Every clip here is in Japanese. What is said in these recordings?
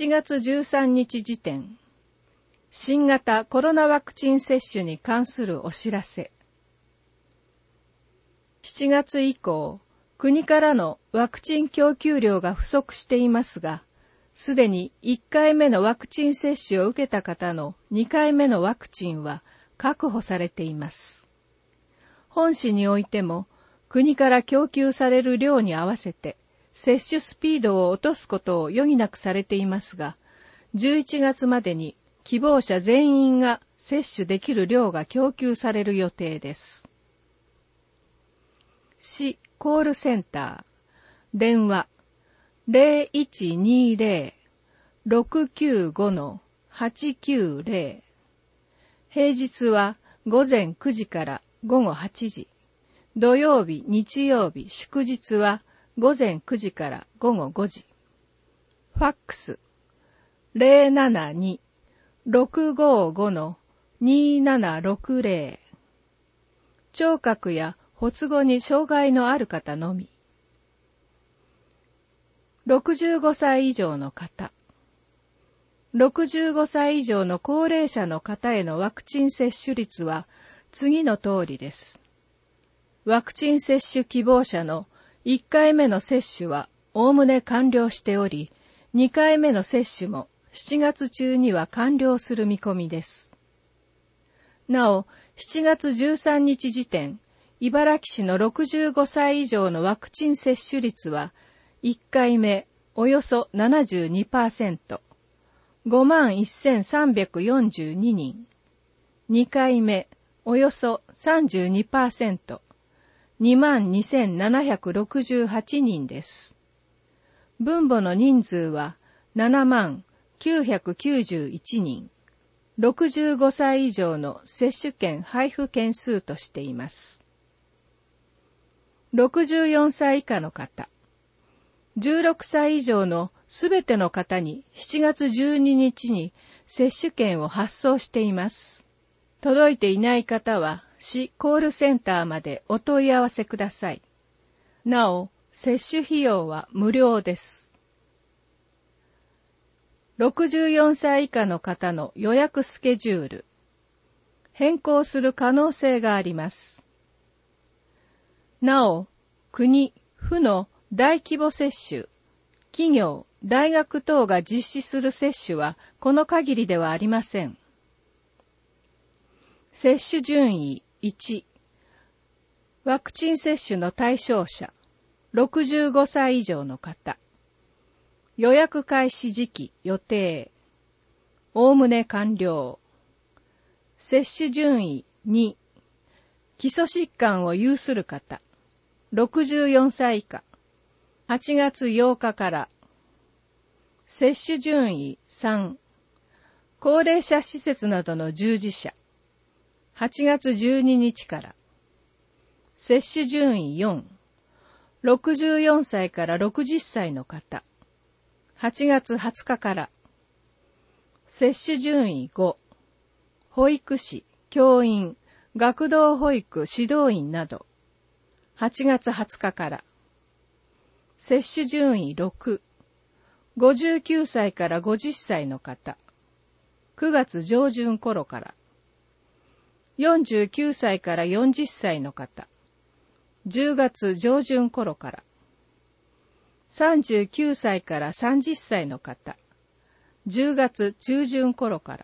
7月13日時点、新型コロナワクチン接種に関するお知らせ。7月以降、国からのワクチン供給量が不足していますが、すでに1回目のワクチン接種を受けた方の2回目のワクチンは確保されています。本市においても、国から供給される量に合わせて、接種スピードを落とすことを余儀なくされていますが、11月までに希望者全員が接種できる量が供給される予定です。市コールセンター、電話 0120-695-890、平日は午前9時から午後8時、土曜日、日曜日、祝日は午前9時から午後5時。ファックス 072-655-2760、聴覚や発語に障害のある方のみ。65歳以上の方。65歳以上の高齢者の方へのワクチン接種率は次の通りです。ワクチン接種希望者の1回目の接種はおおむね完了しており、2回目の接種も7月中には完了する見込みです。なお、7月13日時点、茨城市の65歳以上のワクチン接種率は、1回目およそ 72%、51,342 人、2回目およそ 32%、22,768 人です。分母の人数は70,991 人、65歳以上の接種券配布件数としています。64歳以下の方、16歳以上のすべての方に7月12日に接種券を発送しています。届いていない方は市コールセンターまでお問い合わせください。なお、接種費用は無料です。64歳以下の方の予約スケジュール。変更する可能性があります。なお、国、府の大規模接種、企業、大学等が実施する接種はこの限りではありません。接種順位1、ワクチン接種の対象者、65歳以上の方。予約開始時期予定。おおむね完了。接種順位2、基礎疾患を有する方。64歳以下。8月8日から。接種順位3、高齢者施設などの従事者。8月12日から。接種順位4、64歳から60歳の方。8月20日から。接種順位5、保育士、教員、学童保育指導員など。8月20日から。接種順位6、59歳から50歳の方。9月上旬頃から。49歳から40歳の方。10月上旬頃から。39歳から30歳の方。10月中旬頃から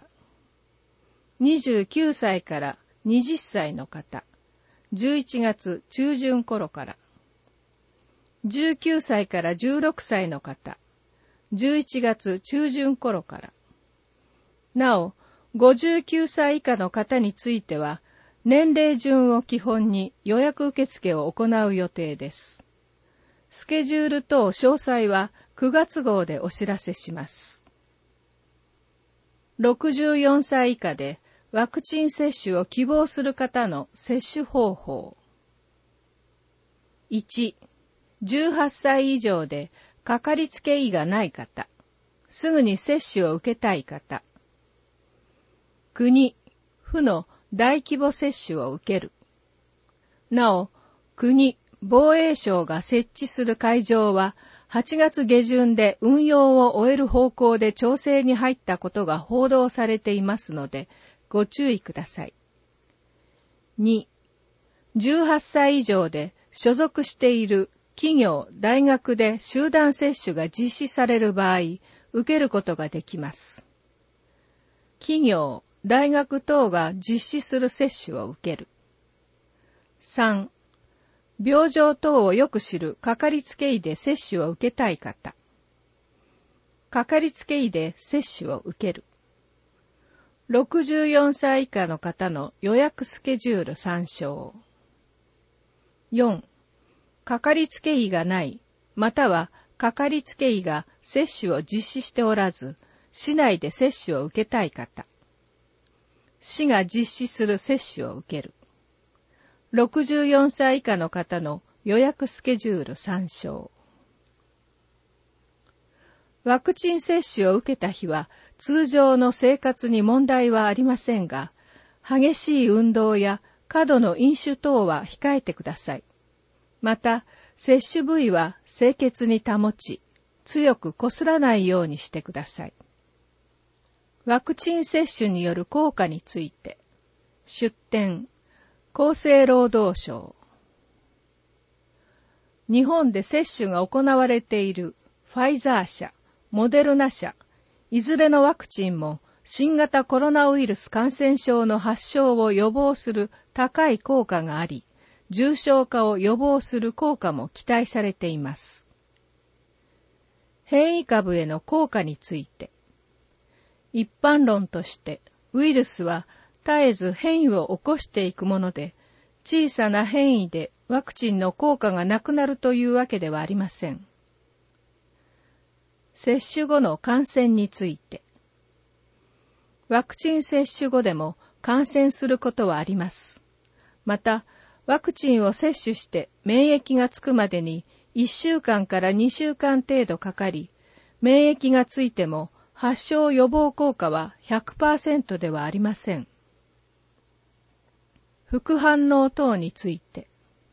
。29歳から20歳の方。11月中旬頃から。19歳から16歳の方。11月中旬頃から。なお、59歳以下の方については、年齢順を基本に予約受付を行う予定です。スケジュール等詳細は9月号でお知らせします。64歳以下でワクチン接種を希望する方の接種方法。1、18歳以上でかかりつけ医がない方、すぐに接種を受けたい方。国、府の大規模接種を受ける。なお、国、防衛省が設置する会場は 8月下旬で運用を終える方向で調整に入ったことが報道されていますので、ご注意ください。2、18歳以上で所属している企業、大学で集団接種が実施される場合、受けることができます。企業、大学等が実施する接種を受ける。3、病状等をよく知るかかりつけ医で接種を受けたい方。かかりつけ医で接種を受ける。64歳以下の方の予約スケジュール参照。4、かかりつけ医がない、またはかかりつけ医が接種を実施しておらず、市内で接種を受けたい方。市が実施する接種を受ける。64歳以下の方の予約スケジュール参照。ワクチン接種を受けた日は通常の生活に問題はありませんが、激しい運動や過度の飲酒等は控えてください。また、接種部位は清潔に保ち、強くこすらないようにしてください。ワクチン接種による効果について、出典、厚生労働省。日本で接種が行われているファイザー社、モデルナ社、いずれのワクチンも新型コロナウイルス感染症の発症を予防する高い効果があり、重症化を予防する効果も期待されています。変異株への効果について、一般論としてウイルスは絶えず変異を起こしていくもので、小さな変異でワクチンの効果がなくなるというわけではありません。接種後の感染について、ワクチン接種後でも感染することはあります。また、ワクチンを接種して免疫がつくまでに1週間から2週間程度かかり、免疫がついても発症予防効果は 100% ではありません。副反応等について、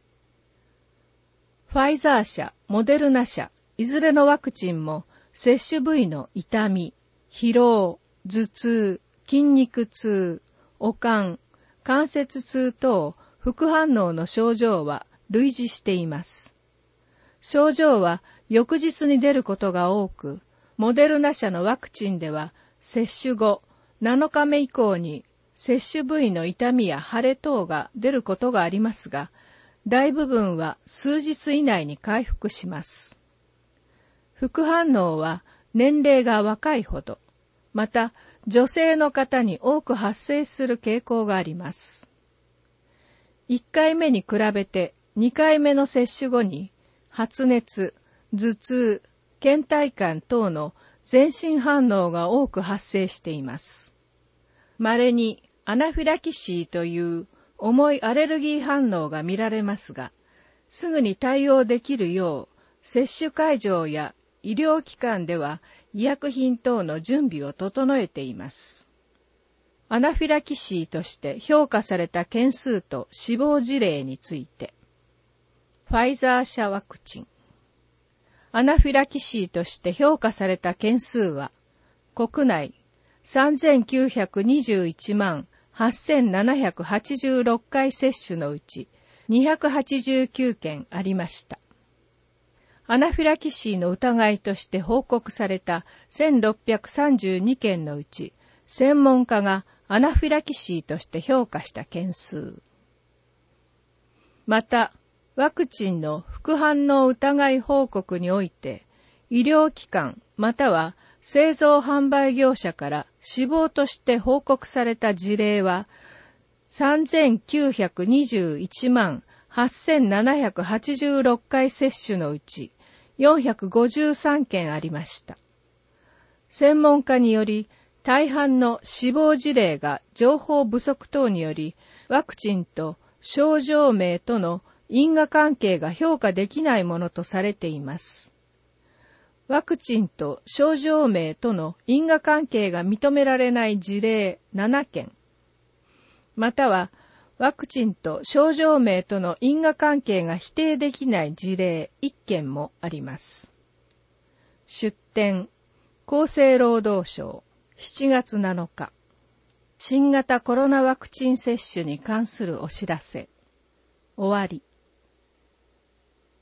ファイザー社、モデルナ社、いずれのワクチンも接種部位の痛み、疲労、頭痛、筋肉痛、悪寒、関節痛等副反応の症状は類似しています。症状は翌日に出ることが多く、モデルナ社のワクチンでは接種後7日目以降に接種部位の痛みや腫れ等が出ることがありますが、大部分は数日以内に回復します。副反応は年齢が若いほど、また女性の方に多く発生する傾向があります。1回目に比べて2回目の接種後に発熱、頭痛、倦怠感等の全身反応が多く発生しています。稀にアナフィラキシーという重いアレルギー反応が見られますが、すぐに対応できるよう接種会場や医療機関では医薬品等の準備を整えています。アナフィラキシーとして評価された件数と死亡事例について、ファイザー社ワクチン。アナフィラキシーとして評価された件数は、国内3921万8786回接種のうち289件ありました。アナフィラキシーの疑いとして報告された1632件のうち、専門家がアナフィラキシーとして評価した件数。また、ワクチンの副反応疑い報告において、医療機関または製造販売業者から死亡として報告された事例は、3921万8786回接種のうち453件ありました。専門家により、大半の死亡事例が情報不足等により、ワクチンと症状名との因果関係が評価できないものとされています。ワクチンと症状名との因果関係が認められない事例7件、またはワクチンと症状名との因果関係が否定できない事例1件もあります。 出典、厚生労働省、7月7日。新型コロナワクチン接種に関するお知らせ。終わり。